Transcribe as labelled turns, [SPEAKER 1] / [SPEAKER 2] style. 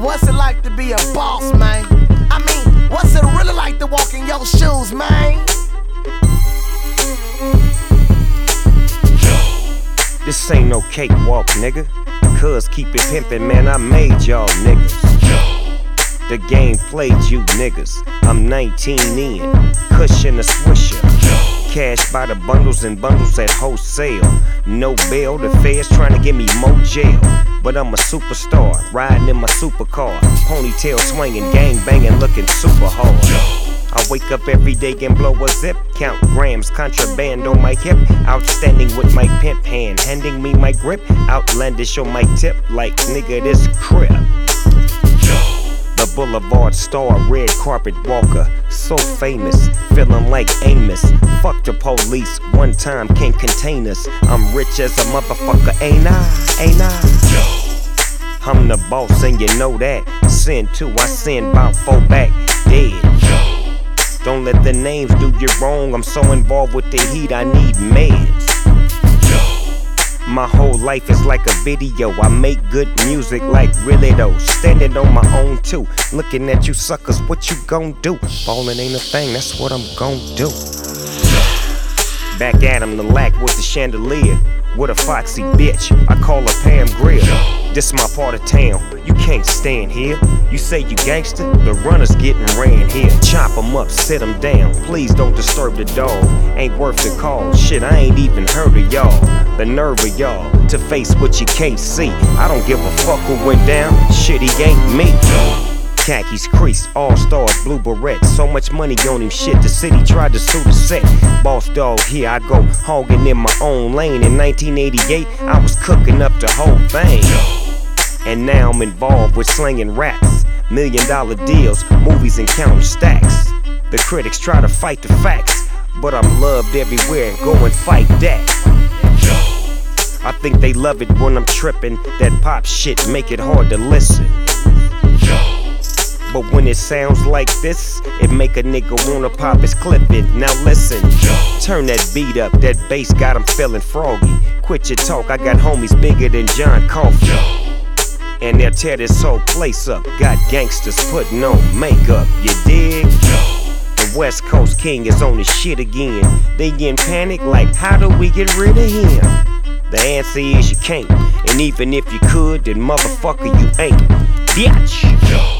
[SPEAKER 1] What's it like to be a boss, man? I mean, what's it really like to walk in your shoes, man?
[SPEAKER 2] This ain't no cakewalk, nigga. Cuz keep it pimpin', man, I made y'all niggas. The game played you niggas. I'm 19 in, cushion a swisher. Cash by the bundles and bundles at wholesale. No bail, the feds trying to give me more jail. But I'm a superstar, riding in my supercar. Ponytail swinging, gang banging, looking super hard. I wake up every day and blow a zip. Count grams, contraband on my hip. Outstanding with my pimp hand, handing me my grip. Outlandish on my tip, like nigga this crib. The Boulevard star, red carpet walker. So famous, feeling like Amos. Fuck the police, one time can't contain us. I'm rich as a motherfucker, ain't I? Ain't I? I'm the boss and you know that. Send two, I send about 4 back dead. Don't let the names do you wrong. I'm so involved with the heat, I need meds. My whole life is like a video. I make good music like really though. Standing on my own too. Looking at you suckers, what you gon' do? Ballin' ain't a thing, that's what I'm gon' do. Back at him, the lack with the chandelier. With a foxy bitch, I call her Pam Grier. This my part of town, you can't stand here. You say you gangster, the runner's getting ran here. Chop 'em up, sit 'em down, please don't disturb the dog. Ain't worth the call, shit I ain't even heard of y'all. The nerve of y'all, to face what you can't see. I don't give a fuck who went down, shit he ain't me. Khakis creased, all stars, blue beret. So much money on him, shit, the city tried to sue the set. Boss dog, here I go, hogging in my own lane. In 1988, I was cooking up the whole thing. And now I'm involved with slinging raps. $1 million deals, movies and counting stacks. The critics try to fight the facts, but I'm loved everywhere, go and fight that. I think they love it when I'm tripping. That pop shit make it hard to listen. But when it sounds like this, it make a nigga wanna pop his clippin'. Now listen, turn that beat up, that bass got him feeling froggy. Quit your talk, I got homies bigger than John Coffey. And they'll tear this whole place up. Got gangsters putting on makeup, you dig? The West Coast King is on his shit again. They in panic like, how do we get rid of him? The answer is you can't. And even if you could, then motherfucker you ain't. Bitch!